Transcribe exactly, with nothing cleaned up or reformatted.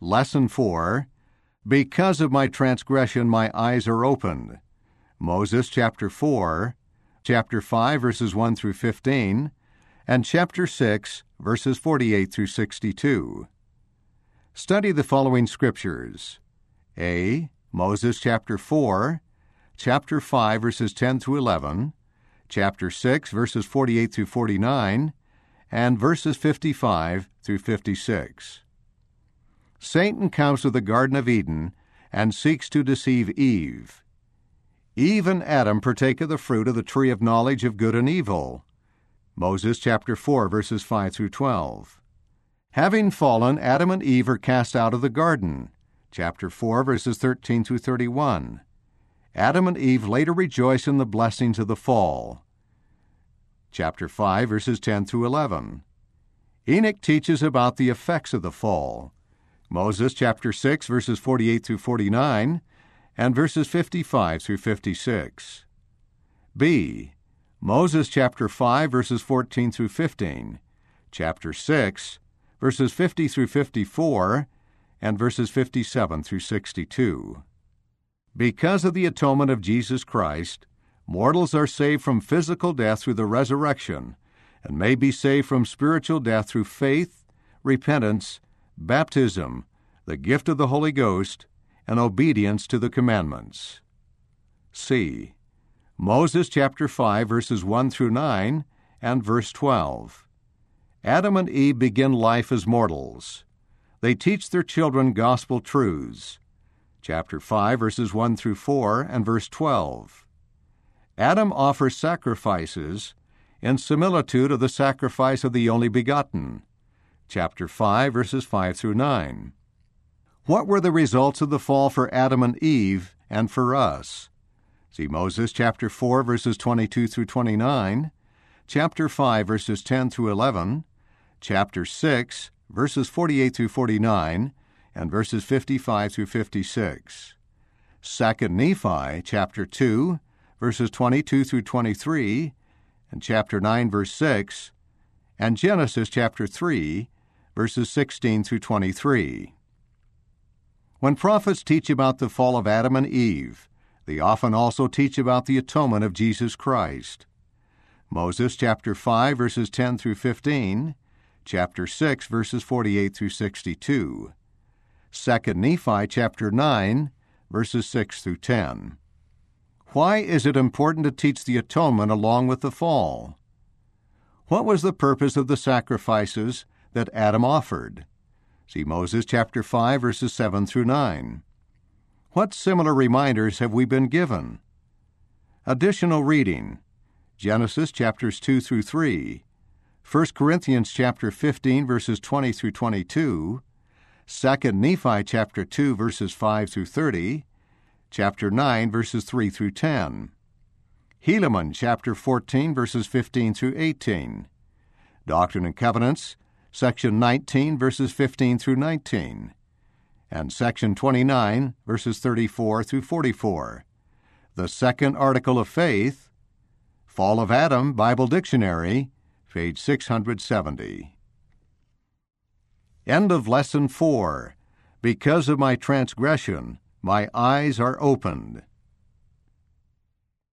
Lesson four, Because of my transgression my eyes are opened. Moses chapter four, chapter five verses one through fifteen, and chapter six verses forty-eight through sixty-two. Study the following scriptures. A. Moses chapter four, chapter five verses ten through eleven, chapter six verses forty-eight through forty-nine, and verses fifty-five through fifty-six. Satan comes to the Garden of Eden and seeks to deceive Eve. Eve and Adam partake of the fruit of the tree of knowledge of good and evil. Moses chapter four verses five through twelve. Having fallen, Adam and Eve are cast out of the garden. Chapter four verses thirteen through thirty-one. Adam and Eve later rejoice in the blessings of the fall. Chapter five verses ten through eleven. Enoch teaches about the effects of the fall. Moses chapter six verses forty-eight through forty-nine and verses fifty-five through fifty-six. B. Moses chapter five verses fourteen through fifteen, chapter six verses fifty through fifty-four, and verses fifty-seven through sixty-two. Because of the atonement of Jesus Christ, mortals are saved from physical death through the resurrection and may be saved from spiritual death through faith, repentance, baptism, the gift of the Holy Ghost, and obedience to the commandments. C. Moses chapter five verses one through nine and verse twelve. Adam and Eve begin life as mortals. They teach their children gospel truths. Chapter five verses one through four and verse twelve. Adam offers sacrifices in similitude of the sacrifice of the only begotten. Chapter five verses five through nine. What were the results of the fall for Adam and Eve and for us? See Moses chapter four verses twenty-two through twenty-nine, chapter five verses ten through eleven, chapter six verses forty-eight through forty-nine, and verses fifty-five through fifty-six. Second Nephi chapter two verses twenty-two through twenty-three, and chapter nine verse six, and Genesis chapter three verses sixteen through twenty-three. When prophets teach about the fall of Adam and Eve, they often also teach about the atonement of Jesus Christ. Moses chapter five verses ten through fifteen, chapter six verses forty-eight through sixty-two. Second Nephi chapter nine verses six through ten. Why is it important to teach the atonement along with the fall? What was the purpose of the sacrifices that Adam offered? See Moses chapter five verses seven through nine. What similar reminders have we been given? Additional reading: Genesis chapters two through three, First Corinthians chapter fifteen verses twenty through twenty-two, Second Nephi chapter two verses five through thirty, chapter nine verses three through ten. Helaman chapter fourteen verses fifteen through eighteen. Doctrine and Covenants, section nineteen verses fifteen through nineteen, and section twenty-nine verses thirty-four through forty-four. The Second Article of Faith, Fall of Adam, Bible Dictionary, page six hundred seventy. End of Lesson four. Because of my transgression, my eyes are opened.